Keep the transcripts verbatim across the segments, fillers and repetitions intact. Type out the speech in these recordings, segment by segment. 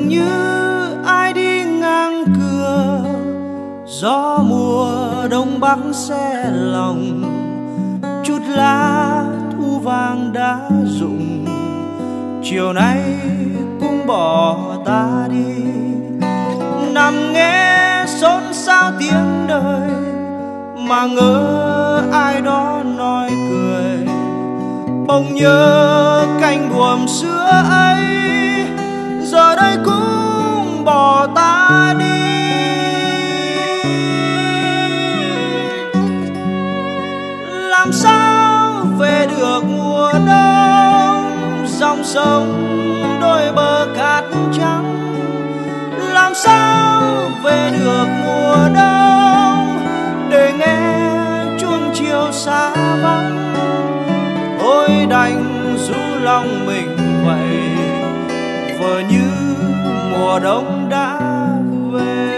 dường như ai đi ngang cửa, gió mùa đông bắc xe lòng, chút lá thu vàng đã rụng, chiều nay cũng bỏ ta đi. Nằm nghe xôn xao tiếng đời mà ngỡ ai đó nói cười, bỗng nhớ cánh buồm xưa ấy giờ đây cũng bỏ ta đi. Làm sao về được mùa đông, dòng sông đôi bờ cát trắng. Làm sao về được mùa đông để nghe chuông chiều xa vắng. Thôi đành ru lòng mình vậy, vờ như mùa đông đã về.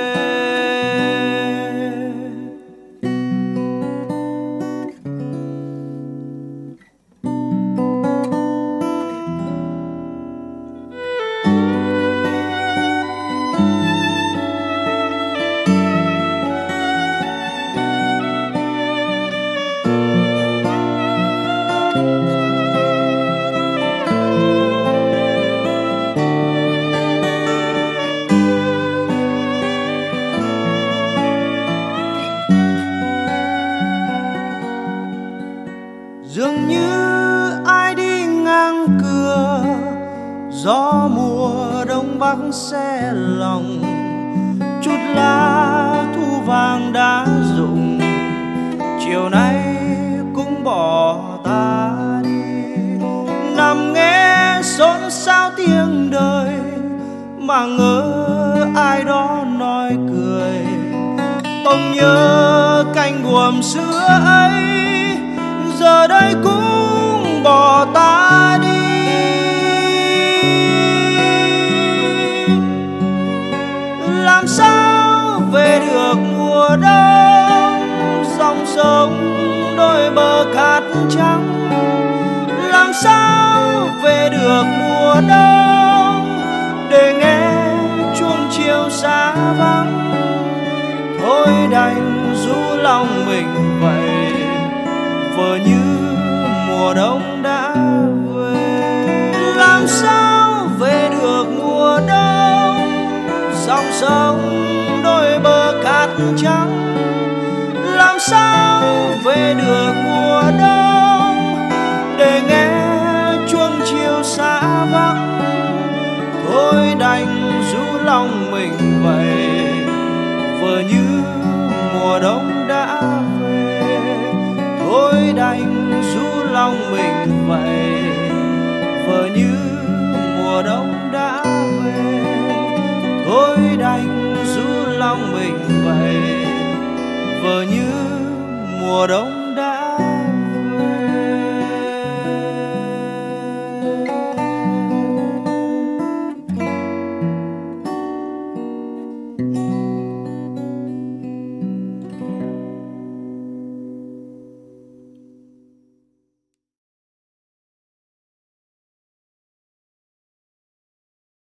Dường như ai đi ngang cửa, gió mùa đông bắc xe lòng, chút lá thu vàng đã rụng, chiều nay cũng bỏ ta đi. Nằm nghe xôn xao tiếng đời mà ngỡ ai đó nói cười, bỗng nhớ cánh buồm xưa ấy giờ đây cũng bỏ ta đi. Làm sao về được mùa đông, dòng sông đôi bờ cát trắng. Làm sao về được mùa đông để nghe chuông chiều xa vắng. Thôi đành ru lòng mình vậy, vờ như mùa đông đã về. Làm sao về được mùa đông, dòng sông đôi bờ cát trắng. Làm sao về được mùa đông để nghe chuông chiều xa vắng. Thôi đành ru lòng mình vậy, vờ như mùa đông đã về. Thôi đành ru lòng mình vậy, vờ như mùa đông đã về. Thôi đành ru lòng mình vậy, vờ như mùa đông